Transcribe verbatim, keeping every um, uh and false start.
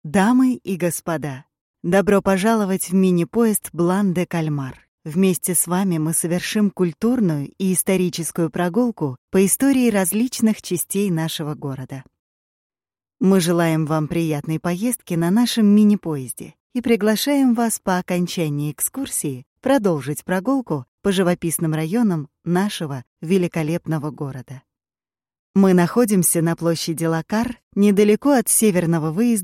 Дамы и господа, добро пожаловать в мини-поезд Блан-де-Кальмар. Вместе с вами мы совершим культурную и историческую прогулку по истории различных частей нашего города. Мы желаем вам приятной поездки на нашем мини-поезде и приглашаем вас по окончании экскурсии продолжить прогулку по живописным районам нашего великолепного города. Мы находимся на площади Лакар, недалеко от северного выезда